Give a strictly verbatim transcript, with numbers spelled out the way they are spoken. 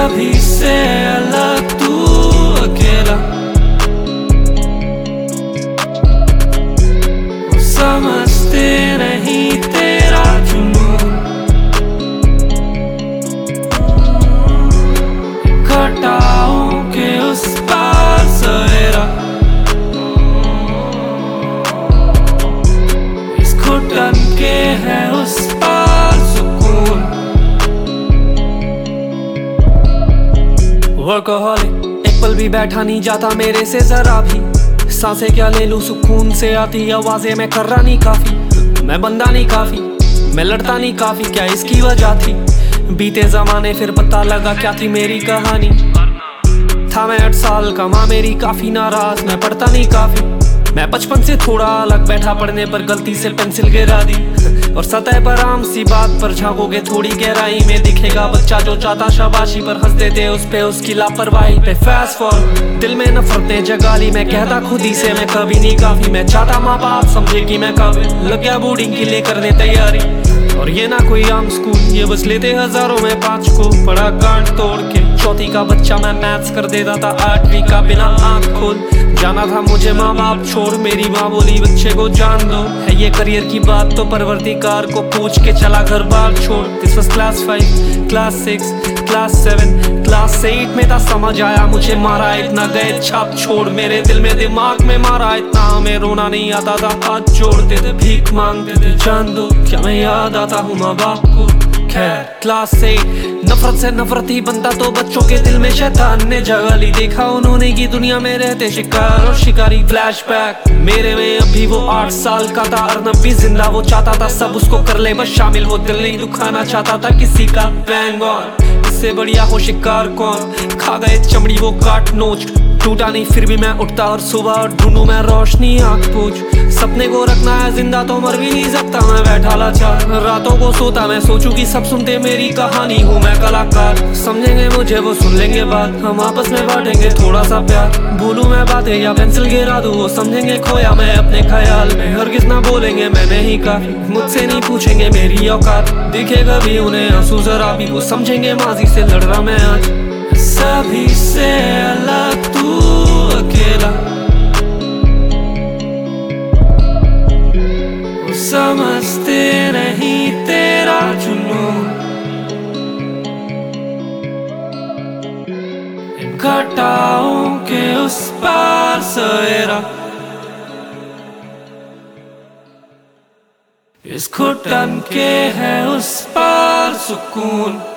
सभी से अलग तू अकेला, समझते नहीं तेरा जुनून, घटाओं के उस पार सवेरा, इस घुटन के है उस पार सुकून। वर्कहोलिक, एक पल भी बैठा नहीं जाता मेरे से जरा भी, सांसें क्या ले लूं सुकून से आती आवाजें, मैं कर रहा नहीं काफी, मैं बंदा नहीं काफी, मैं लड़ता नहीं काफी, क्या इसकी वजह थी? बीते जमाने फिर पता लगा क्या थी मेरी कहानी। था मैं आठ साल का, माँ मेरी काफी नाराज, मैं पढ़ता नहीं काफी, मैं बचपन से थोड़ा अलग, बैठा पढ़ने पर गलती से पेंसिल गिरा दी, और सतह पर आम सी बात पर झांकोगे थोड़ी गहराई में दिखेगा बच्चा जो चाहता शाबाशी पर हंस देते उस पे उसकी लापरवाही पे। फास्ट फॉरवर्ड, दिल में नफरतें जगा ली, मैं कहता खुद ही से मैं कभी नहीं काफी, मैं चाहता माँ बाप समझे कि मैं काबिल, लग गया बोर्डिंग के लिए करने तैयारी, और ये ना कोई आम स्कूल, ये बस लेते हजारों में पांच को, पढ़ा गांठ तोड़ के, चौथी का बच्चा मैं मैथ्स कर देता था आठवीं का बिना आंख खोल, जाना था मुझे माँ बाप छोड़, मेरी माँ बोली बच्चे को जान दो, है ये करियर की बात तो परवर्तिकार को पूछ के चला घर बार छोड़। This was class five, class six, class seven, class eight में था समझ आया मुझे मारा इतना, गए छाप छोड़ मेरे दिल में दिमाग में मारा इतना, हमें रोना नहीं आता था, हाथ जोड़ते थे भीख मांगते थे, जान दो क्या मैं याद आता हूँ माँ बाप को। खैर क्लास एट, नफरत से नफरती बनता तो बच्चों के दिल में शैतान ने जगह ली, देखा उन्होंने की दुनिया में रहते शिकार और शिकारी। फ्लैशबैक, मेरे में अभी वो आठ साल का था, अर्नब भी जिंदा, वो चाहता था सब उसको कर ले बस शामिल, वो दिल नहीं दुखाना चाहता था किसी का। बैंग ऑन, इससे बढ़िया हो शिकार कौन, खा गए चमड़ी वो काट नोच, टूटा नहीं फिर भी मैं उठता और सुबह ढूंढूं मैं रोशनी आँख पूछ, सपने को रखना है जिंदा तो मर भी नहीं सकता, मैं बैठा लाचार रातों को सोता, मैं सोचूं कि सब सुनते मेरी कहानी, हूँ मैं कलाकार, समझेंगे मुझे वो सुन लेंगे बात, हम आपस में बांटेंगे थोड़ा सा प्यार, भूलूं मैं बातें या पेंसिल गिरा दूं, वो समझेंगे खोया मैं अपने ख्याल में, हरगिज़ ना बोलेंगे मैंने ही काफी, मुझसे नहीं पूछेंगे मेरी औकात, दिखे कभी उन्हें आंसू जरा भी, वो समझेंगे माजी से लड़ रहा मैं आज। सभी से अलग तू अकेला, वो समझते नहीं तेरा जुनून, इन घटाओं के उस पार सवेरा, इस घुटन के है उस पार सुकून।